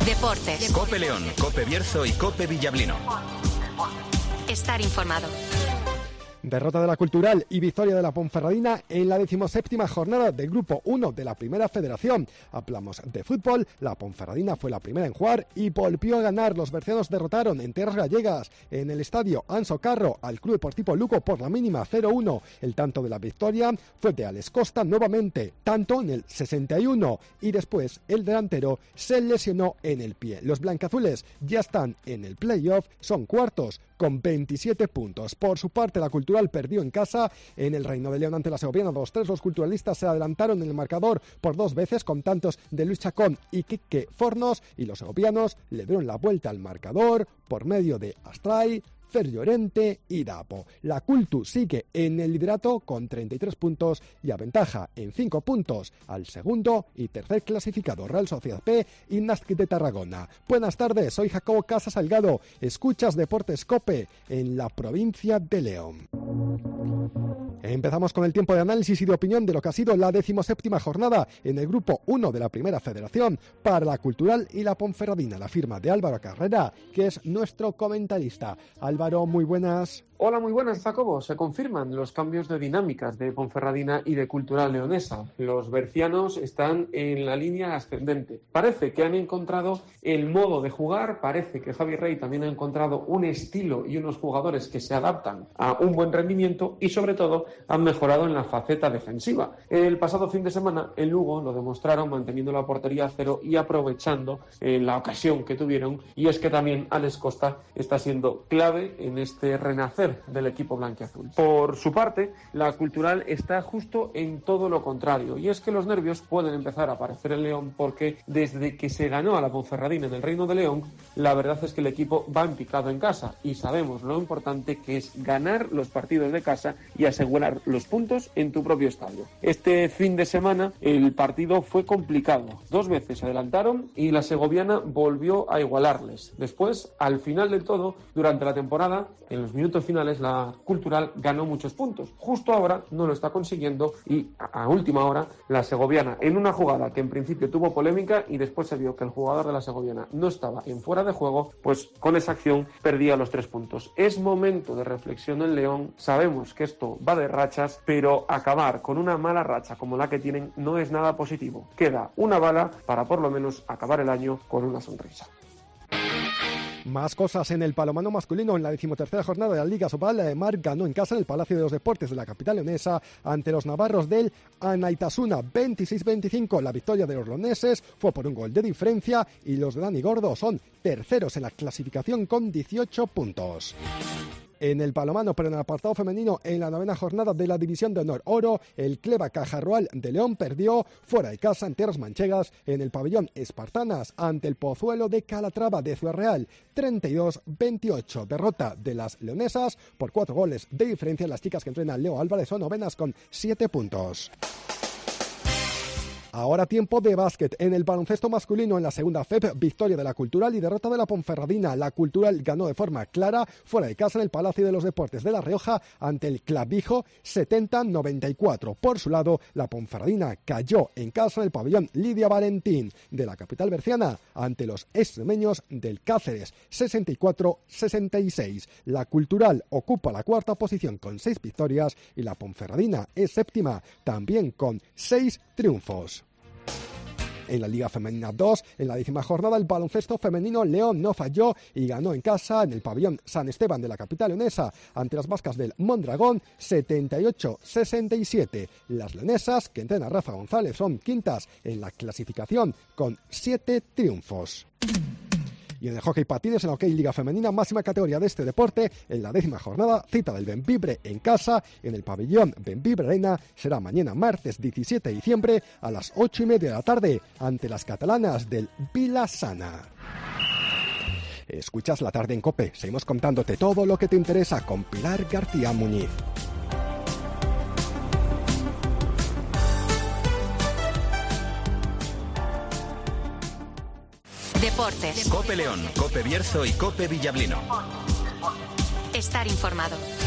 Deportes. COPE León, COPE Bierzo y COPE Villablino. Estar informado. Derrota de la Cultural y victoria de la Ponferradina en la 17ª jornada del Grupo 1 de la Primera Federación. Hablamos de fútbol, la Ponferradina fue la primera en jugar y volvió a ganar. Los bercianos derrotaron en tierras gallegas en el estadio Anso Carro al Club Deportivo Lugo por la mínima 0-1. El tanto de la victoria fue de Alex Costa nuevamente, tanto en el 61 y después el delantero se lesionó en el pie. Los blancazules ya están en el playoff, son cuartos con 27 puntos. Por su parte, la Cultural perdió en casa en el Reino de León ante la Segoviana 2-3. Los culturalistas se adelantaron en el marcador por 2 veces con tantos de Luis Chacón y Quique Fornos, y los segovianos le dieron la vuelta al marcador por medio de Astray, Fer Llorente y Dapo. La Cultu sigue en el liderato con 33 puntos y aventaja en 5 puntos al segundo y tercer clasificado Real Sociedad P y Nastic de Tarragona. Buenas tardes, soy Jacobo Casa Salgado. Escuchas Deportes COPE en la provincia de León. Empezamos con el tiempo de análisis y de opinión de lo que ha sido la 17ª jornada en el Grupo 1 de la Primera Federación para la Cultural y la Ponferradina. La firma de Álvaro Carrera, que es nuestro comentarista. Álvaro, muy buenas. Hola, muy buenas, Jacobo. Se confirman los cambios de dinámicas de Ponferradina y de Cultural Leonesa. Los bercianos están en la línea ascendente. Parece que han encontrado el modo de jugar, parece que Javi Rey también ha encontrado un estilo y unos jugadores que se adaptan a un buen rendimiento y, sobre todo, han mejorado en la faceta defensiva. El pasado fin de semana, en Lugo lo demostraron manteniendo la portería a cero y aprovechando la ocasión que tuvieron, y es que también Alex Costa está siendo clave en este renacer del equipo blanquiazul. Por su parte, la Cultural está justo en todo lo contrario, y es que los nervios pueden empezar a aparecer en León porque desde que se ganó a la Ponferradina en el Reino de León, la verdad es que el equipo va en picado en casa y sabemos lo importante que es ganar los partidos de casa y asegurar los puntos en tu propio estadio. Este fin de semana el partido fue complicado. 2 veces se adelantaron y la segoviana volvió a igualarles. Después, al final del todo, durante la temporada, en los minutos finales, la Cultural ganó muchos puntos. Justo ahora no lo está consiguiendo y a última hora la segoviana, en una jugada que en principio tuvo polémica y después se vio que el jugador de la segoviana no estaba en fuera de juego, pues con esa acción perdía los 3 puntos. Es momento de reflexión en León. Sabemos que esto va de rachas, pero acabar con una mala racha como la que tienen no es nada positivo. Queda una bala para por lo menos acabar el año con una sonrisa. Más cosas en el balonmano masculino. En la 13ª jornada de la Liga Sobal, Mar ganó en casa en el Palacio de los Deportes de la capital leonesa ante los navarros del Anaitasuna 26-25. La victoria de los leoneses fue por un gol de diferencia y los de Dani Gordo son terceros en la clasificación con 18 puntos. En el balonmano, pero en el apartado femenino, en la 9ª jornada de la División de Honor Oro, el Cleva Cajarroal de León perdió fuera de casa en tierras manchegas en el pabellón Espartanas ante el Pozuelo de Calatrava de Ciudad Real, 32-28. Derrota de las leonesas por 4 goles de diferencia. Las chicas que entrenan Leo Álvarez son novenas con 7 puntos. Ahora tiempo de básquet. En el baloncesto masculino, en la segunda FEP, victoria de la Cultural y derrota de la Ponferradina. La Cultural ganó de forma clara fuera de casa en el Palacio de los Deportes de La Rioja ante el Clavijo 70-94. Por su lado, la Ponferradina cayó en casa en el pabellón Lidia Valentín de la capital berciana ante los extremeños del Cáceres 64-66. La Cultural ocupa la 4ª posición con 6 victorias y la Ponferradina es 7ª también con 6 triunfos. En la Liga Femenina 2, en la 10ª jornada, el baloncesto femenino León no falló y ganó en casa en el pabellón San Esteban de la capital leonesa ante las vascas del Mondragón 78-67. Las leonesas, que entrena Rafa González, son quintas en la clasificación con 7 triunfos. Y en el hockey patines, en la hockey Liga Femenina, máxima categoría de este deporte, en la 10ª jornada, cita del Bembibre en casa, en el pabellón Bembibre Arena, será mañana martes 17 de diciembre a las 8:30 de la tarde, ante las catalanas del Vilasana. Escuchas La Tarde en COPE, seguimos contándote todo lo que te interesa con Pilar García Muñiz. Deportes. COPE León, COPE Bierzo y COPE Villablino. Estar informado.